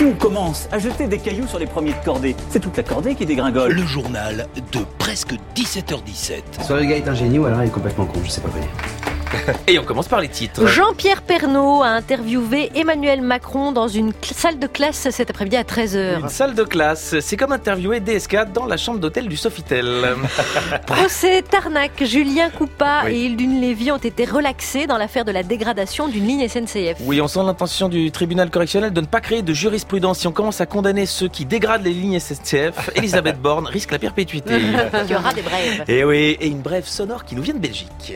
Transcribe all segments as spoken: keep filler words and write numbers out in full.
Si on commence à jeter des cailloux sur les premiers de cordée, c'est toute la cordée qui dégringole. Le journal de presque dix-sept heures dix-sept. Soit le gars est un génie ou alors il est complètement con, je sais pas quoi dire. Et on commence par les titres. Jean-Pierre Pernaut a interviewé Emmanuel Macron dans une cl- salle de classe cet après-midi à treize heures. Une salle de classe, c'est comme interviewer D S K dans la chambre d'hôtel du Sofitel. Procès Tarnac, Julien Coupa Oui. et Hildune Lévy ont été relaxés dans l'affaire de la dégradation d'une ligne S N C F. Oui, on sent l'intention du tribunal correctionnel de ne pas créer de jurisprudence. Si on commence à condamner ceux qui dégradent les lignes S N C F, Elisabeth Borne risque la perpétuité. Il y aura des brèves. Et oui, et une brève sonore qui nous vient de Belgique.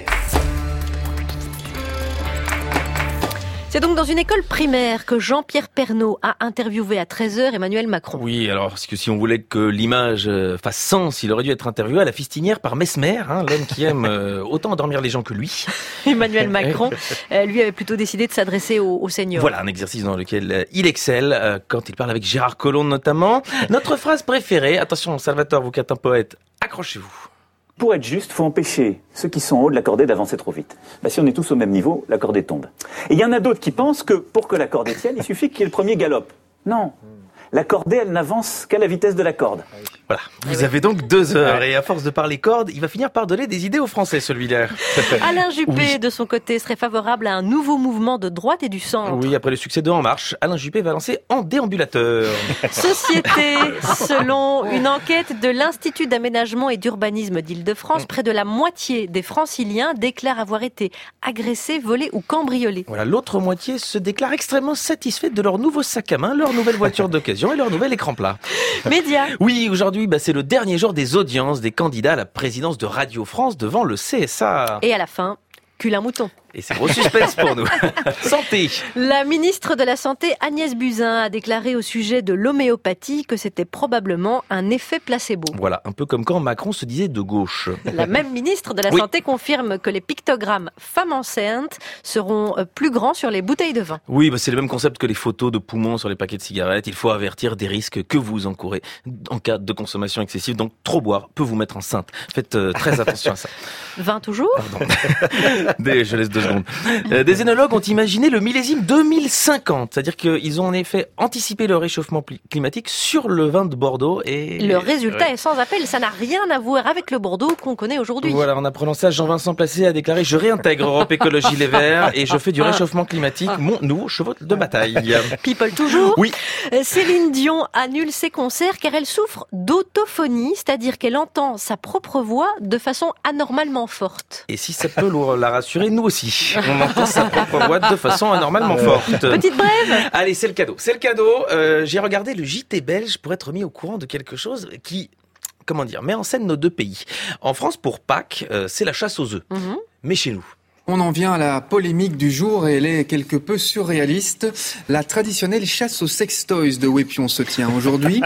C'est donc dans une école primaire que Jean-Pierre Pernaut a interviewé à treize heures Emmanuel Macron. Oui, alors, parce que si on voulait que l'image euh, fasse sens, il aurait dû être interviewé à la fistinière par Mesmer, hein, l'homme qui aime euh, autant endormir les gens que lui. Emmanuel Macron, euh, lui, avait plutôt décidé de s'adresser aux, aux seniors. Voilà, un exercice dans lequel euh, il excelle, euh, quand il parle avec Gérard Collomb notamment. Notre phrase préférée, attention Salvatore, vous qui êtes un poète, accrochez-vous. Pour être juste, faut empêcher ceux qui sont en haut de la cordée d'avancer trop vite. Bah, si on est tous au même niveau, la cordée tombe. Et il y en a d'autres qui pensent que pour que la cordée tienne, il suffit qu'il y ait le premier galope. Non. La cordée, elle n'avance qu'à la vitesse de la corde. Voilà, vous avez donc deux heures, et à force de parler cordes, il va finir par donner des idées aux Français, celui-là. Alain Juppé, Oui. de son côté, serait favorable à un nouveau mouvement de droite et du centre. Oui, après le succès de En Marche, Alain Juppé va lancer En déambulateur. Société, selon une enquête de l'Institut d'aménagement et d'urbanisme d'Île-de-France, près de la moitié des franciliens déclarent avoir été agressés, volés ou cambriolés. Voilà, l'autre moitié se déclare extrêmement satisfaite de leur nouveau sac à main, leur nouvelle voiture d'occasion et leur nouvel écran plat. Médias. Oui, aujourd'hui, bah, c'est le dernier jour des audiences des candidats à la présidence de Radio France devant le C S A. Et à la fin, cul un mouton. Et c'est gros suspense pour nous. Santé. La ministre de la Santé, Agnès Buzyn, a déclaré au sujet de l'homéopathie que c'était probablement un effet placebo. Voilà, un peu comme quand Macron se disait de gauche. La même ministre de la Oui. Santé confirme que les pictogrammes femmes enceintes seront euh, plus grands sur les bouteilles de vin. Oui, bah, c'est le même concept que les photos de poumons sur les paquets de cigarettes. Il faut avertir des risques que vous encourez en cas de consommation excessive. Donc, trop boire peut vous mettre enceinte. Faites euh, très attention à ça. Vin toujours ? Pardon. Des, je laisse deux secondes. Euh, des œnologues ont imaginé le millésime deux mille cinquante. C'est-à-dire qu'ils ont en effet anticipé le réchauffement pli- climatique sur le vin de Bordeaux. Et Le résultat Ouais. est sans appel. Ça n'a rien à voir avec le Bordeaux qu'on connaît aujourd'hui. Voilà, en apprenant ça, Jean-Vincent Placé a déclaré « Je réintègre Europe Écologie Les Verts et je fais du réchauffement climatique mon nouveau cheval de bataille. » People toujours. Oui. Euh, Céline Dion annule ses concerts car elle souffre d'autophonie, c'est-à-dire qu'elle entend sa propre voix de façon anormalement forte. Et si ça peut la rassurer, nous aussi. On entend sa propre voix de façon anormalement forte. Petite brève. Allez, c'est le cadeau. C'est le cadeau. Euh, j'ai regardé le J T belge pour être mis au courant de quelque chose qui, comment dire, met en scène nos deux pays. En France, pour Pâques, euh, c'est la chasse aux œufs. Mhm. Mais chez nous, On en vient à la polémique du jour et elle est quelque peu surréaliste. La traditionnelle chasse aux sextoys de Wépion se tient aujourd'hui.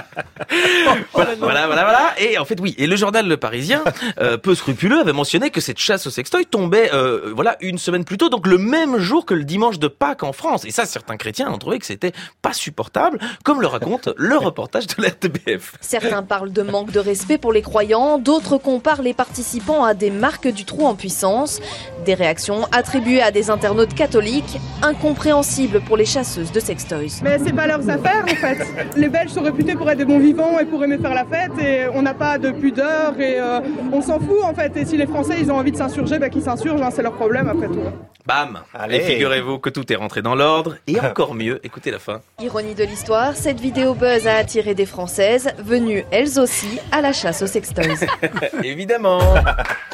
Voilà, voilà, voilà, voilà. Et en fait, oui. Et le journal Le Parisien, euh, peu scrupuleux, avait mentionné que cette chasse au sextoy tombait, euh, voilà, une semaine plus tôt, donc le même jour que le dimanche de Pâques en France. Et ça, certains chrétiens ont trouvé que c'était pas supportable, comme le raconte le reportage de la R T B F. Certains parlent de manque de respect pour les croyants, d'autres comparent les participants à des marques du trou en puissance. Des réactions attribuées à des internautes catholiques, incompréhensibles pour les chasseuses de sextoys. Mais c'est pas leurs affaires en fait. Les Belges sont réputés pour être des bons vivants et pour aimer faire la fête et on n'a pas de pudeur et euh, on s'en fout en fait. Et si les Français ils ont envie de s'insurger, bah qu'ils s'insurgent, hein, c'est leur problème après tout. Bam. Allez. Et figurez-vous que tout est rentré dans l'ordre. Et encore mieux, écoutez la fin. Ironie de l'histoire, cette vidéo buzz a attiré des Françaises, venues elles aussi à la chasse aux sextoys. Évidemment.